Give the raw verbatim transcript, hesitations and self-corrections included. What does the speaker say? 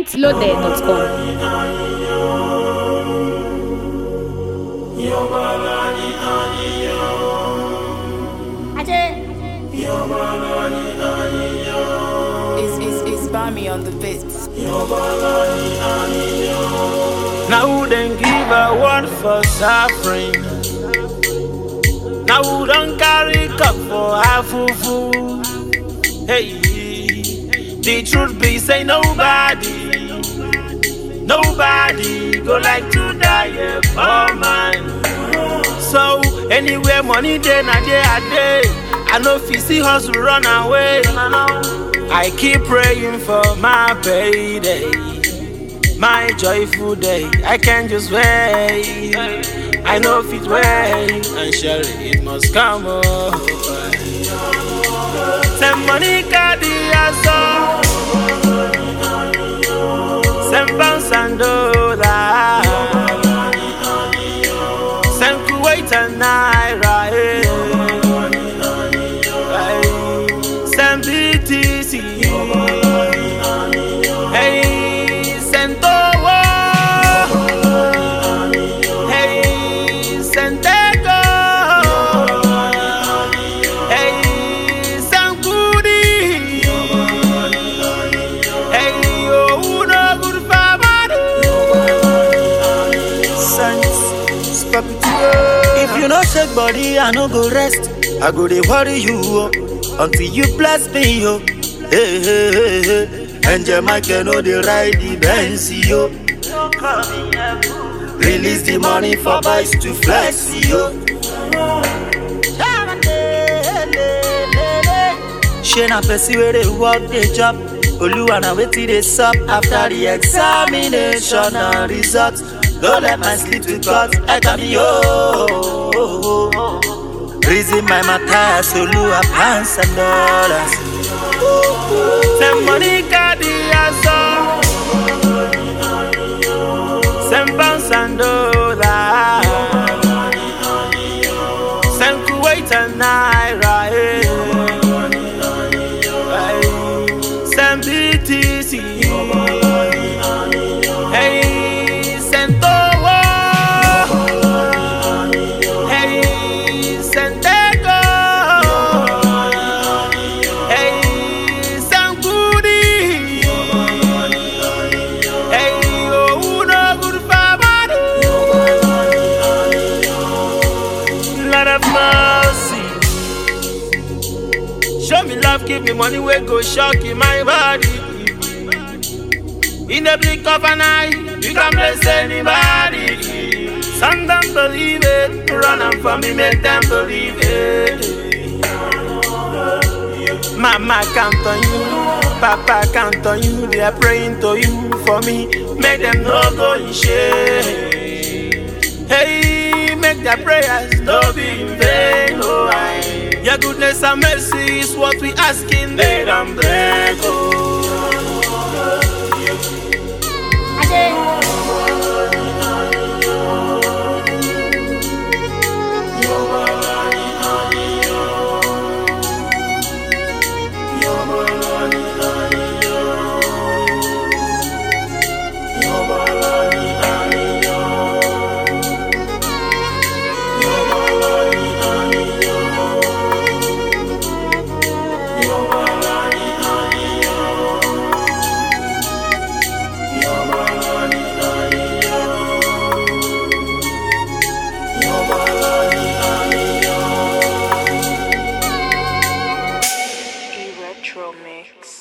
point loaded dot com. It's, it's, it's Bami on the beats. Now who then give a word for suffering? Now who don't carry cup for half food? Hey, the truth be say nobody, nobody go like to die a poor man. So anywhere money day na day a day, I know if you see hustle run away. I keep praying for my payday, my joyful day. I can't just wait. I know if it wait, and surely it must come over. Some money got the answer, some pounds and dollars, some Kuwait and Naira, some B T C, hey, Santowo, hey, Santego, hey, Sankudi, hey, oh, no good family. Sense, stop it. If you no shake body, I no go rest. I go dey worry you oh, until you bless me yo. Hey hey hey hey, Angel Michael no dey ride the Benz yo. Release the money for boys to flex yo. She na person where they work the job. Oluwa na wetin dey sup after the examination and results. Don't let my sleep to cut. I got me yo. Reason my matter, so Lua pants and dollars. Some money got the answer, some pounds and dollars, some Kuwait and Naira, some B T C, hey, Santowo, hey, Santego, hey, Sankudi, hey, oh, no good family. Lord of mercy, show me love, give me money, we go shock in my body. In the blink of an eye, you can bless anybody. Some don't believe it, run up for me, make them believe it. Mama count on you, Papa count on you, they are praying to you for me. Make them no go in shame. Hey, make their prayers no be in vain. Oh, I, your goodness and mercy is what we asking, they don't break. Oh. Retro Mix.